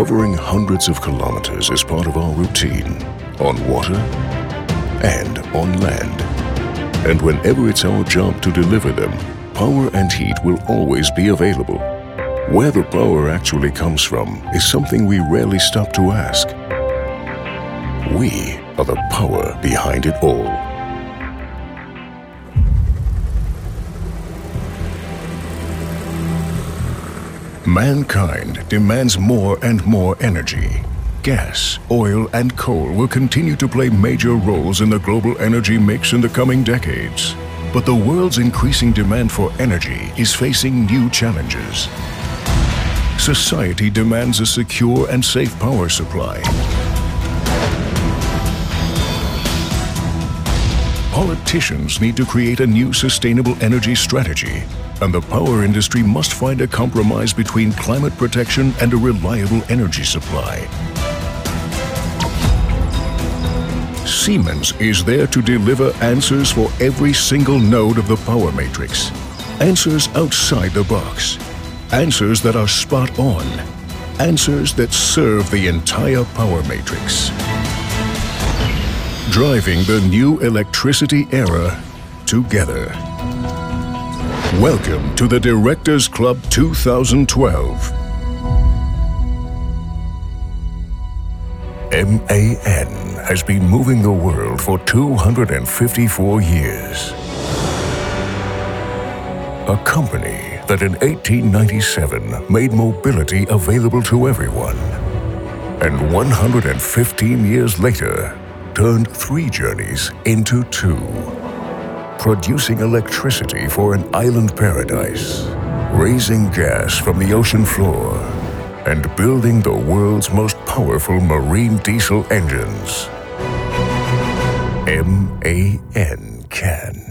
covering hundreds of kilometers as part of our routine, on water and on land. And whenever it's our job to deliver them, power and heat will always be available. Where the power actually comes from is something we rarely stop to ask. We are the power behind it all. Mankind demands more and more energy. Gas, oil, and coal will continue to play major roles in the global energy mix in the coming decades. But the world's increasing demand for energy is facing new challenges. Society demands a secure and safe power supply. Politicians need to create a new sustainable energy strategy, and the power industry must find a compromise between climate protection and a reliable energy supply. Siemens is there to deliver answers for every single node of the power matrix. Answers outside the box. Answers that are spot on. Answers that serve the entire power matrix. Driving the new electricity era together. Welcome to the Directors Club 2012. MAN has been moving the world for 254 years. A company that in 1897 made mobility available to everyone. And 115 years later, turned 3 journeys into 2. Producing electricity for an island paradise, raising gas from the ocean floor, and building the world's most powerful marine diesel engines. MAN can.